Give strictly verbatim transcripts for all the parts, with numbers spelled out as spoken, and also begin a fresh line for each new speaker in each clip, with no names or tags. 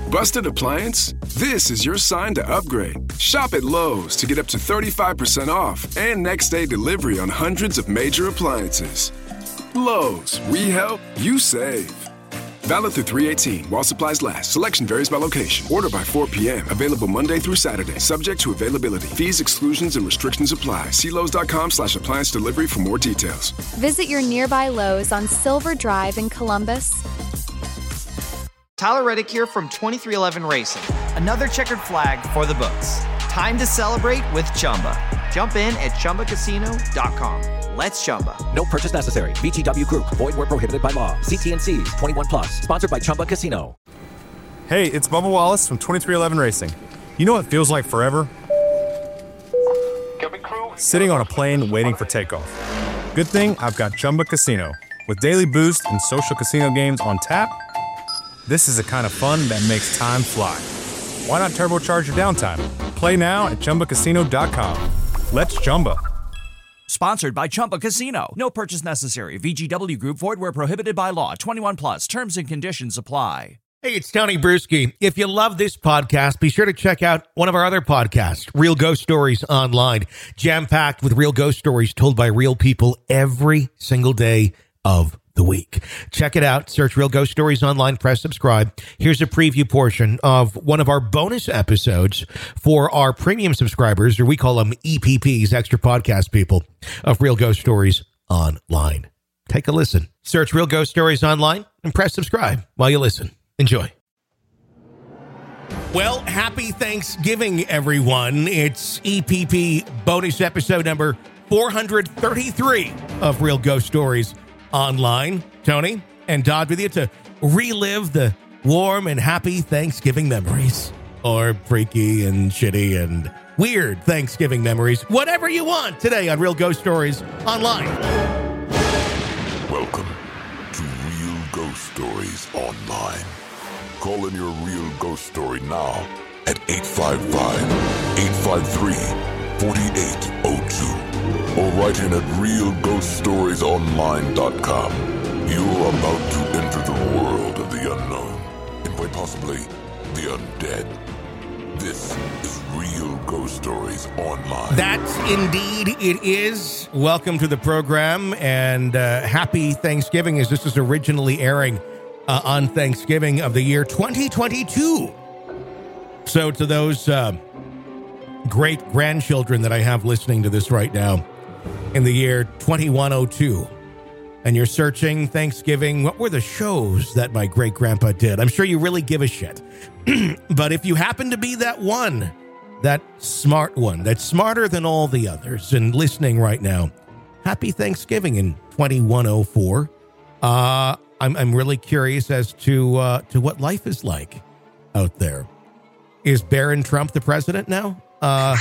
Busted appliance? This is your sign to upgrade. Shop at Lowe's to get up to thirty-five percent off and next day delivery on hundreds of major appliances. Lowe's, we help, you save. Valid through three eighteen while supplies last. Selection varies by location. Order by four p.m. Available Monday through Saturday. Subject to availability. Fees, exclusions, and restrictions apply. See Lowe's.com slash appliance delivery for more details.
Visit your nearby Lowe's on Silver Drive in Columbus.
Tyler Reddick here from twenty-three eleven Racing. Another checkered flag for the books. Time to celebrate with Chumba. Jump in at Chumba Casino dot com. Let's Chumba.
No purchase necessary. V G W Group. Void where prohibited by law. See T N Cs. twenty-one plus. Sponsored by Chumba Casino.
Hey, it's Bubba Wallace from twenty-three eleven Racing. You know what feels like forever? Sitting on a plane waiting for takeoff. Good thing I've got Chumba Casino. With daily boost and social casino games on tap, this is the kind of fun that makes time fly. Why not turbocharge your downtime? Play now at Chumba Casino dot com. Let's Chumba.
Sponsored by Chumba Casino. No purchase necessary. V G W Group. Void where prohibited by law. twenty-one plus. Terms and conditions apply.
Hey, it's Tony Bruschi. If you love this podcast, be sure to check out one of our other podcasts, Real Ghost Stories Online. Jam-packed with real ghost stories told by real people every single day of the week. Check it out. Search Real Ghost Stories Online. Press subscribe. Here's a preview portion of one of our bonus episodes for our premium subscribers, or we call them E P Ps, extra podcast people, of Real Ghost Stories Online. Take a listen. Search Real Ghost Stories Online and press subscribe while you listen. Enjoy. Well, happy Thanksgiving, everyone. It's E P P bonus episode number four hundred thirty-three of Real Ghost Stories Online. Tony and Dodd with you to relive the warm and happy Thanksgiving memories, or freaky and shitty and weird Thanksgiving memories, whatever you want, today on Real Ghost Stories Online.
Welcome to Real Ghost Stories Online. Call in your real ghost story now at eight five five, eight five three, four eight zero two or write in at real ghost stories online dot com. You're about to enter the world of the unknown and quite possibly the undead. This is Real Ghost Stories Online.
That indeed it is. Welcome to the program, and uh, happy Thanksgiving, as this is originally airing uh, on Thanksgiving of the year twenty twenty-two. So to those uh, great grandchildren that I have listening to this right now in the year twenty-one oh two, and you're searching Thanksgiving, what were the shows that my great-grandpa did? I'm sure you really give a shit. But if you happen to be that one, that smart one, that's smarter than all the others, and listening right now, happy Thanksgiving in twenty-one oh four. Uh, I'm, I'm really curious as to uh, to what life is like out there. Is Barron Trump the president now? Uh,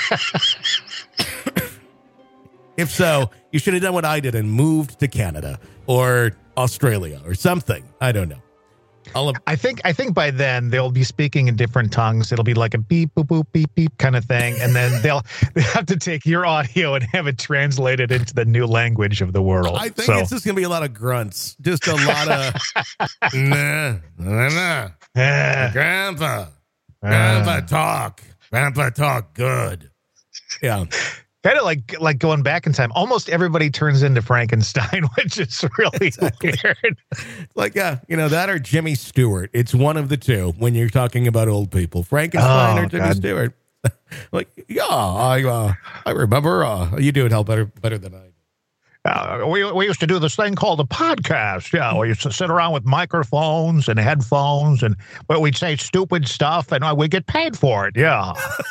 if so, you should have done what I did and moved to Canada or Australia or something. I don't know. I'll have-
I think I think by then they'll be speaking in different tongues. It'll be like a beep, boop, boop, beep, beep kind of thing. And then they'll they have to take your audio and have it translated into the new language of the world.
I think
so.
it's just going to be a lot of grunts. Just a lot of, nah, nah, nah. Grandpa, Grandpa talk. Grandpa talk good. Yeah.
Kind of like like going back in time. Almost everybody turns into Frankenstein, which is really
exactly.
weird.
Like, yeah, you know, that or Jimmy Stewart. It's one of the two when you're talking about old people. Frankenstein
oh,
or Jimmy
God.
Stewart. Like, yeah, I uh, I remember. Uh, you do it hell better better than I do.
Uh, we we used to do this thing called a podcast. Yeah, we used to sit around with microphones and headphones, and well, we'd say stupid stuff, and uh, we get paid for it. Yeah.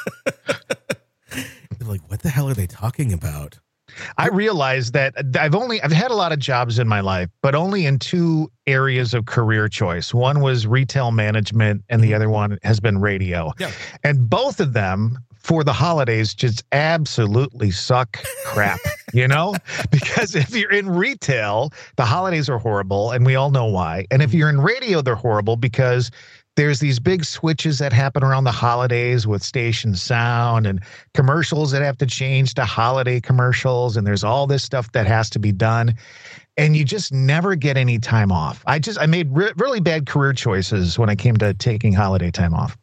Like, what the hell are they talking about?
I realized that I've only I've had a lot of jobs in my life, but only in two areas of career choice. One was retail management, and the other one has been radio.
Yeah.
And both of them for the holidays just absolutely suck crap, you know? Because if you're in retail, the holidays are horrible, and we all know why. And if you're in radio, they're horrible because there's these big switches that happen around the holidays with station sound and commercials that have to change to holiday commercials. And there's all this stuff that has to be done. and you just never get any time off. I just, I made re- really bad career choices when I came to taking holiday time off.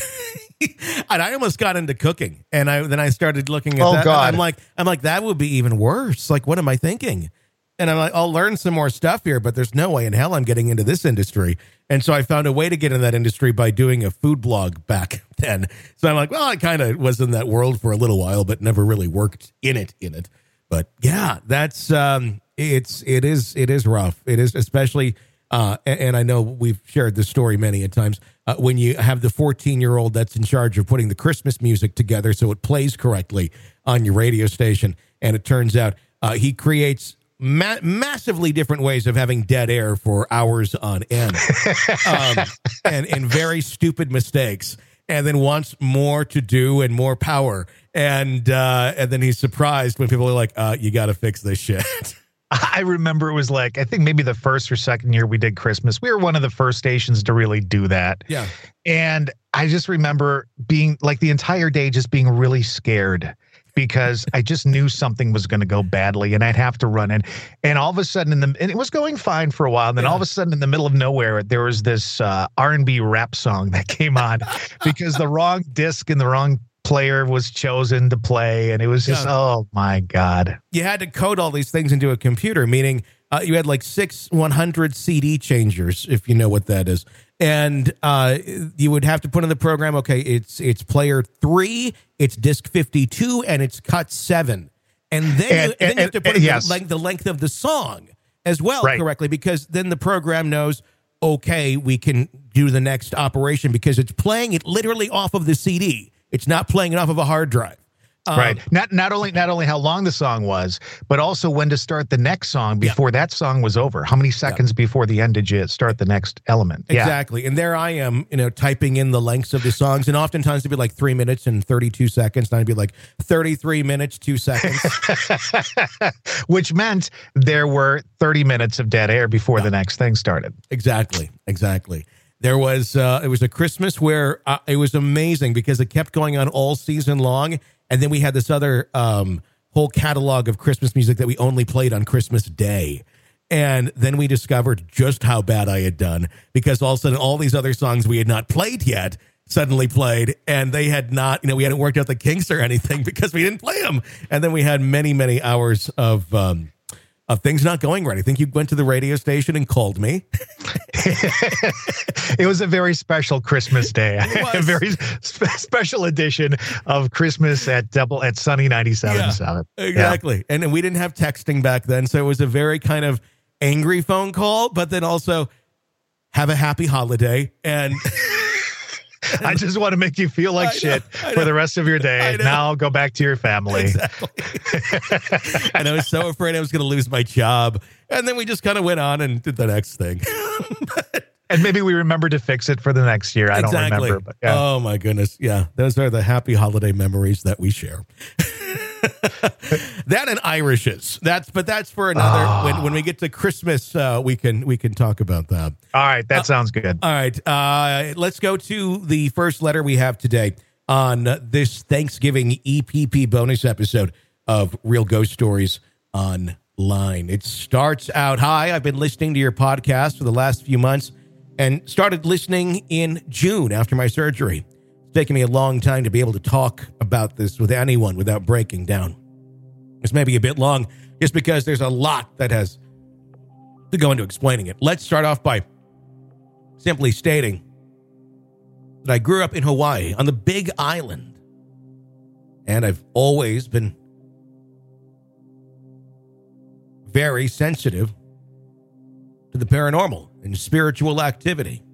And I almost got into cooking, and I then I started looking at
oh,
that.
God.
I'm like, I'm like, that would be even worse. Like, what am I thinking? And I'm like, I'll learn some more stuff here, but there's no way in hell I'm getting into this industry. And so I found a way to get in that industry by doing a food blog back then. So I'm like, well, I kind of was in that world for a little while, but never really worked in it, in it. But yeah, that's, um, it's, it is, it is rough. It is, especially, uh, and, and I know we've shared this story many a times, uh, when you have the fourteen year old that's in charge of putting the Christmas music together so it plays correctly on your radio station. And it turns out, uh, he creates Ma- massively different ways of having dead air for hours on end, um, and, and very stupid mistakes, and then wants more to do and more power. And, uh, and then he's surprised when people are like, uh, you got to fix this shit.
I remember it was like, I think maybe the first or second year we did Christmas. We were one of the first stations to really do that.
Yeah.
And I just remember being like the entire day just being really scared because I just knew something was going to go badly and I'd have to run in. And all of a sudden, in the and it was going fine for a while. And then yeah. all of a sudden, in the middle of nowhere, there was this uh, R and B rap song that came on because the wrong disc and the wrong player was chosen to play. And it was just, yeah. oh, my God.
You had to code all these things into a computer, meaning uh, you had like six one hundred C D changers, if you know what that is. And uh, you would have to put in the program, okay, it's it's player three, it's disc fifty-two, and it's cut seven. And then,
and,
you, and, then you have to put
and,
in
yes.
the, length, the length of the song as well
right.
correctly, because then the program knows, okay, we can do the next operation because it's playing it literally off of the C D. It's not playing it off of a hard drive. Um,
right. Not not only not only how long the song was, but also when to start the next song before yeah. that song was over. How many seconds yeah. before the end did you start the next element?
Exactly. Yeah. And there I am, you know, typing in the lengths of the songs, and oftentimes it'd be like three minutes and thirty-two seconds, and I'd be like thirty-three minutes, two seconds.
Which meant there were thirty minutes of dead air before yeah. the next thing started.
Exactly. Exactly. There was, uh, it was a Christmas where uh, it was amazing because it kept going on all season long. And then we had this other um, whole catalog of Christmas music that we only played on Christmas Day. And then we discovered just how bad I had done because all of a sudden all these other songs we had not played yet suddenly played. And they had not, you know, we hadn't worked out the kinks or anything because we didn't play them. And then we had many, many hours of um, of things not going right. I think you went to the radio station and called me.
It was a very special Christmas day. A very spe- special edition of Christmas at double at Sunny ninety-seven point seven.
Yeah, exactly. Yeah. And, and we didn't have texting back then. So it was a very kind of angry phone call, but then also have a happy holiday. And
I just want to make you feel like
I know,
shit for the rest of your day. Now go back to your family.
Exactly. And I was so afraid I was going to lose my job. And then we just kind of went on and did the next thing. But,
and maybe we remember to fix it for the next year. I
exactly.
don't remember. But yeah.
Oh, my goodness. Yeah. Those are the happy holiday memories that we share. That and Irishes. That's but that's for another. Oh. When when we get to Christmas, uh, we can we can talk about that.
All right, that
uh,
sounds good.
All right, uh, let's go to the first letter we have today on this Thanksgiving E P P bonus episode of Real Ghost Stories Online. It starts out, hi, I've been listening to your podcast for the last few months and started listening in June after my surgery. It's taken me a long time to be able to talk about this with anyone without breaking down. This may be a bit long just because there's a lot that has to go into explaining it. Let's start off by simply stating that I grew up in Hawaii on the Big Island, and I've always been very sensitive to the paranormal and spiritual activity.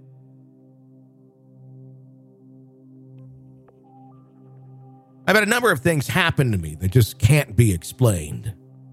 I've had a number of things happen to me that just can't be explained.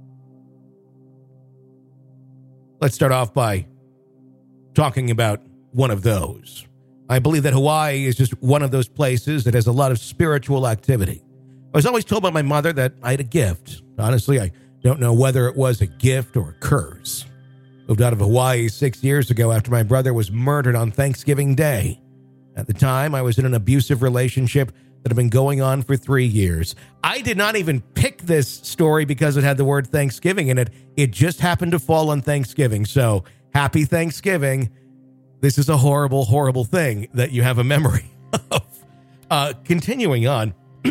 Let's start off by talking about one of those. I believe that Hawaii is just one of those places that has a lot of spiritual activity. I was always told by my mother that I had a gift. Honestly, I don't know whether it was a gift or a curse. Moved out of Hawaii six years ago after my brother was murdered on Thanksgiving Day. At the time, I was in an abusive relationship that have been going on for three years. I did not even pick this story because it had the word Thanksgiving in it. It just happened to fall on Thanksgiving. So happy Thanksgiving. This is a horrible, horrible thing that you have a memory of. Uh, continuing on.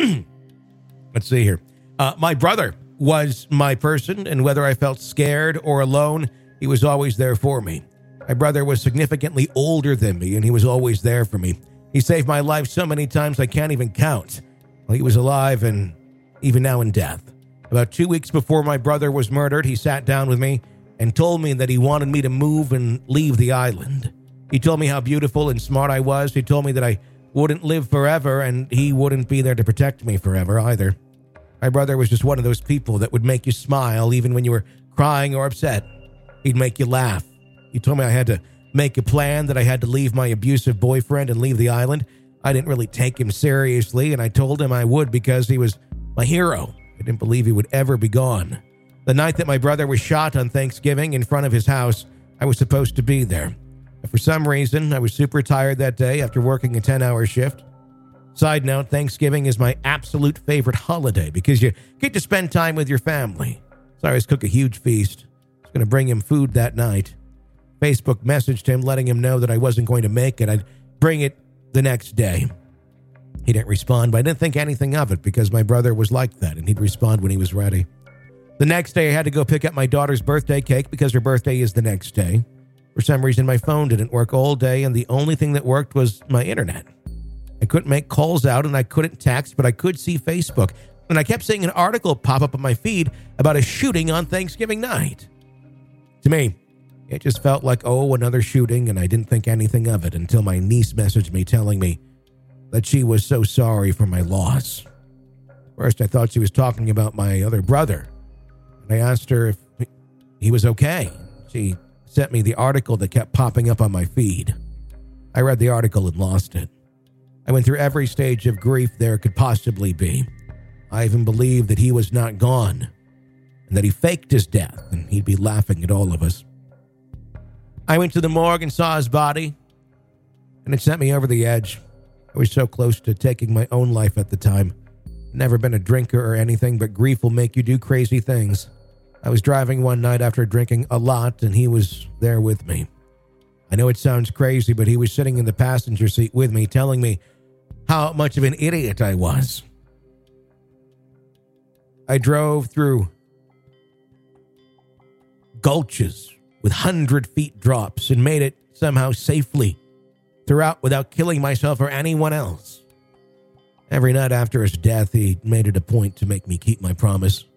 Let's see here. Uh, my brother was my person, and whether I felt scared or alone, he was always there for me. My brother was significantly older than me, and he was always there for me. He saved my life so many times I can't even count. Well, he was alive and even now in death. About two weeks before my brother was murdered, he sat down with me and told me that he wanted me to move and leave the island. He told me how beautiful and smart I was. He told me that I wouldn't live forever, and he wouldn't be there to protect me forever either. My brother was just one of those people that would make you smile even when you were crying or upset. He'd make you laugh. He told me I had to make a plan, that I had to leave my abusive boyfriend and leave the island. I didn't really take him seriously, and I told him I would because he was my hero. I didn't believe he would ever be gone. The night that my brother was shot on Thanksgiving in front of his house, I was supposed to be there. But for some reason, I was super tired that day after working a ten-hour shift. Side note, Thanksgiving is my absolute favorite holiday because you get to spend time with your family. So I always cook a huge feast. I was going to bring him food that night. Facebook messaged him letting him know that I wasn't going to make it. I'd bring it the next day. He didn't respond, but I didn't think anything of it because my brother was like that, and he'd respond when he was ready. The next day, I had to go pick up my daughter's birthday cake because her birthday is the next day. For some reason, my phone didn't work all day, and the only thing that worked was my internet. I couldn't make calls out, and I couldn't text, but I could see Facebook. And I kept seeing an article pop up on my feed about a shooting on Thanksgiving night. To me, it just felt like, oh, another shooting, and I didn't think anything of it until my niece messaged me telling me that she was so sorry for my loss. First, I thought she was talking about my other brother, and I asked her if he was okay. She sent me the article that kept popping up on my feed. I read the article and lost it. I went through every stage of grief there could possibly be. I even believed that he was not gone, and that he faked his death, and he'd be laughing at all of us. I went to the morgue and saw his body, and it sent me over the edge. I was so close to taking my own life at the time. Never been a drinker or anything, but grief will make you do crazy things. I was driving one night after drinking a lot, and he was there with me. I know it sounds crazy, but he was sitting in the passenger seat with me, telling me how much of an idiot I was. I drove through gulches with hundred feet drops and made it somehow safely throughout without killing myself or anyone else. Every night after his death, he made it a point to make me keep my promise.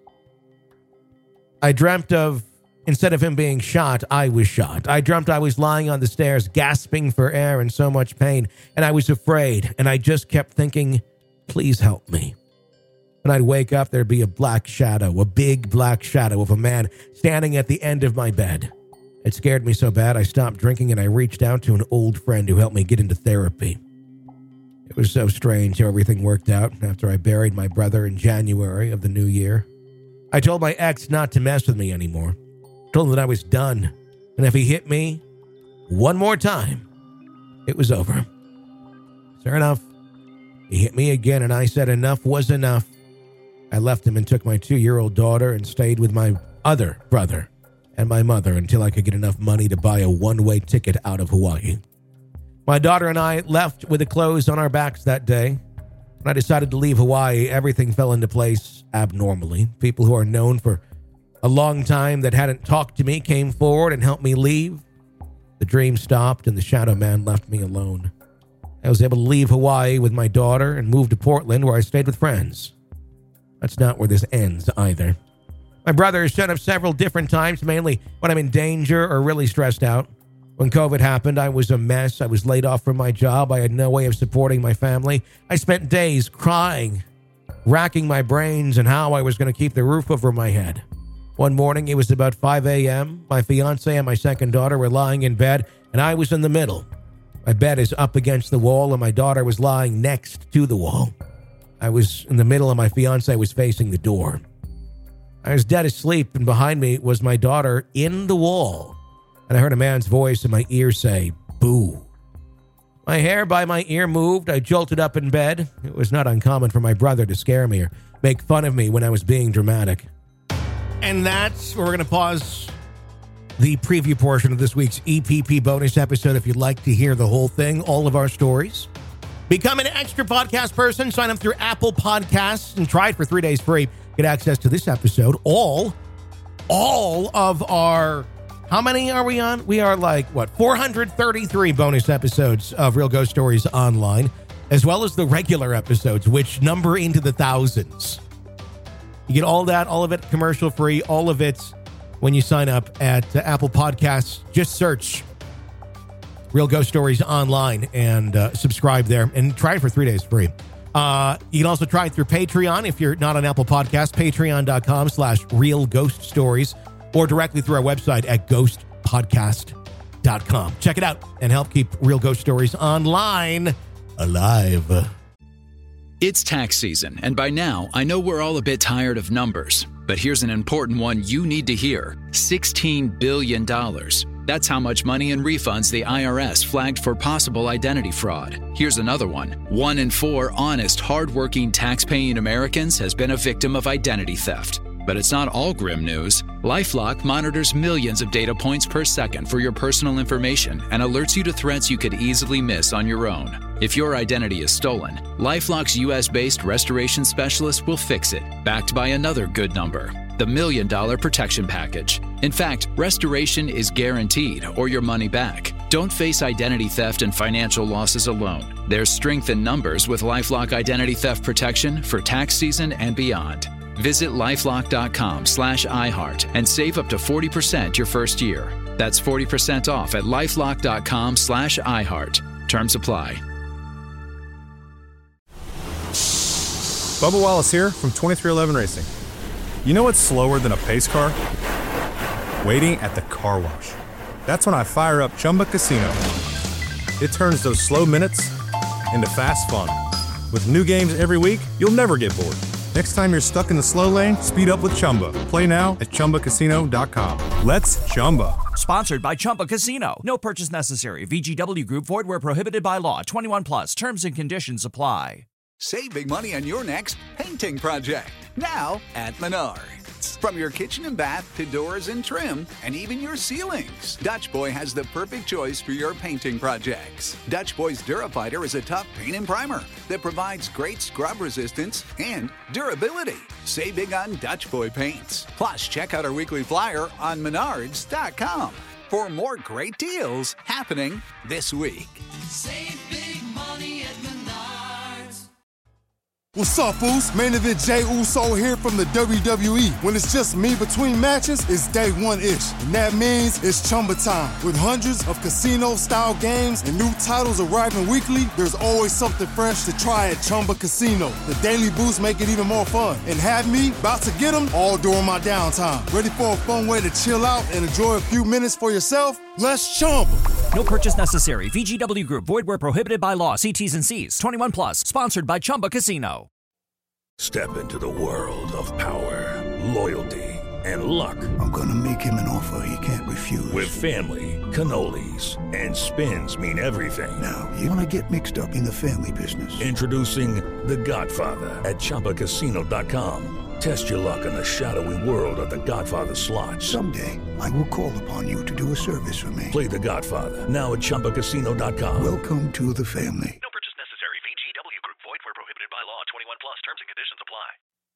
I dreamt of, instead of him being shot, I was shot. I dreamt I was lying on the stairs, gasping for air in so much pain, and I was afraid, and I just kept thinking, please help me. When I'd wake up, there'd be a black shadow, a big black shadow of a man standing at the end of my bed. It scared me so bad I stopped drinking and I reached out to an old friend who helped me get into therapy. It was so strange how everything worked out after I buried my brother in January of the new year. I told my ex not to mess with me anymore. Told him that I was done, and if he hit me one more time, it was over. Sure enough, he hit me again, and I said enough was enough. I left him and took my two-year-old daughter and stayed with my other brother and my mother until I could get enough money to buy a one-way ticket out of Hawaii. My daughter and I left with the clothes on our backs that day. When I decided to leave Hawaii, everything fell into place abnormally. People who are known for a long time that hadn't talked to me came forward and helped me leave. The dream stopped and the shadow man left me alone. I was able to leave Hawaii with my daughter and move to Portland, where I stayed with friends. That's not where this ends either. My brother has shut up several different times, mainly when I'm in danger or really stressed out. When COVID happened, I was a mess. I was laid off from my job. I had no way of supporting my family. I spent days crying, racking my brains on how I was going to keep the roof over my head. One morning, it was about five a.m. My fiance and my second daughter were lying in bed, and I was in the middle. My bed is up against the wall, and my daughter was lying next to the wall. I was in the middle, and my fiance was facing the door. I was dead asleep, and behind me was my daughter in the wall. And I heard a man's voice in my ear say, "Boo." My hair by my ear moved. I jolted up in bed. It was not uncommon for my brother to scare me or make fun of me when I was being dramatic. And that's where we're going to pause the preview portion of this week's E P P bonus episode. If you'd like to hear the whole thing, all of our stories, become an extra podcast person. Sign up through Apple Podcasts and try it for three days free. Get access to this episode. All, all of our, how many are we on? We are like, what, four hundred thirty-three bonus episodes of Real Ghost Stories Online, as well as the regular episodes, which number into the thousands. You get all that, all of it commercial free, all of it when you sign up at uh, Apple Podcasts. Just search Real Ghost Stories Online and uh, subscribe there and try it for three days free. Uh, you can also try it through Patreon if you're not on Apple Podcasts, patreon.com slash Real Ghost Stories, or directly through our website at ghost podcast dot com. Check it out and help keep Real Ghost Stories Online alive.
It's tax season, and by now, I know we're all a bit tired of numbers. But here's an important one you need to hear. sixteen billion dollars. That's how much money in refunds the I R S flagged for possible identity fraud. Here's another one. One in four honest, hardworking, tax-paying Americans has been a victim of identity theft. But it's not all grim news. LifeLock monitors millions of data points per second for your personal information and alerts you to threats you could easily miss on your own. If your identity is stolen, LifeLock's U S-based restoration specialist will fix it, backed by another good number, the Million Dollar Protection Package. In fact, restoration is guaranteed or your money back. Don't face identity theft and financial losses alone. There's strength in numbers with LifeLock Identity Theft Protection for tax season and beyond. Visit lifelock.com slash iHeart and save up to forty percent your first year. That's forty percent off at lifelock.com slash iHeart. Terms apply.
Bubba Wallace here from twenty-three eleven Racing. You know what's slower than a pace car? Waiting at the car wash. That's when I fire up Chumba Casino. It turns those slow minutes into fast fun. With new games every week, you'll never get bored. Next time you're stuck in the slow lane, speed up with Chumba. Play now at chumba casino dot com. Let's Chumba.
Sponsored by Chumba Casino. No purchase necessary. V G W Group. Void where prohibited by law. twenty-one plus. Terms and conditions apply.
Save big money on your next painting project. Now at Menards. From your kitchen and bath to doors and trim, and even your ceilings, Dutch Boy has the perfect choice for your painting projects. Dutch Boy's Durafighter is a tough paint and primer that provides great scrub resistance and durability. Save big on Dutch Boy paints. Plus, check out our weekly flyer on menards dot com for more great deals happening this week.
Save big money at Menards.
What's up, Foos? Main Event Jey Uso here from the W W E. When it's just me between matches, it's day one-ish. And that means it's Chumba time. With hundreds of casino-style games and new titles arriving weekly, there's always something fresh to try at Chumba Casino. The daily boosts make it even more fun. And have me about to get them all during my downtime. Ready for a fun way to chill out and enjoy a few minutes for yourself? Let's Chumba.
No purchase necessary. V G W Group. Void where prohibited by law. See T's and C's. twenty-one plus. Sponsored by Chumba Casino.
Step into the world of power, loyalty, and luck.
I'm gonna make him an offer he can't refuse.
With family, cannolis, and spins mean everything.
Now, you wanna get mixed up in the family business.
Introducing The Godfather at chumba casino dot com. Test your luck in the shadowy world of The Godfather slot.
Someday, I will call upon you to do a service for me.
Play The Godfather, now at chumba casino dot com.
Welcome to the family.
No purchase necessary. V G W Group. Void where prohibited by law. twenty-one plus. Terms and conditions apply.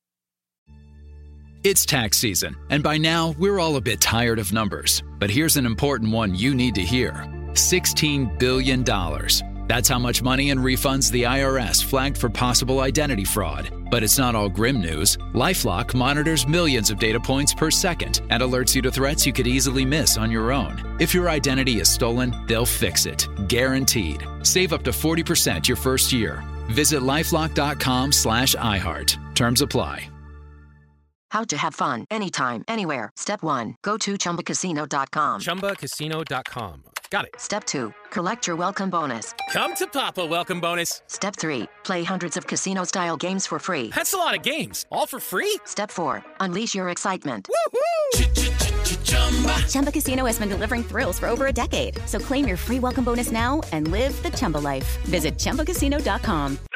It's tax season, and by now, we're all a bit tired of numbers. But here's an important one you need to hear. sixteen billion dollars. That's how much money in refunds the I R S flagged for possible identity fraud. But it's not all grim news. LifeLock monitors millions of data points per second and alerts you to threats you could easily miss on your own. If your identity is stolen, they'll fix it. Guaranteed. Save up to forty percent your first year. Visit lifelock.com slash iHeart. Terms apply.
How to have fun anytime, anywhere. Step one, go to chumba casino dot com.
chumba casino dot com. Got it.
Step two, collect your welcome bonus.
Come to Papa welcome bonus.
Step three, play hundreds of casino-style games for free.
That's a lot of games. All for free?
Step four, unleash your excitement.
Woohoo!
Chumba Casino has been delivering thrills for over a decade. So claim your free welcome bonus now and live the Chumba life. Visit Chumba Casino dot com.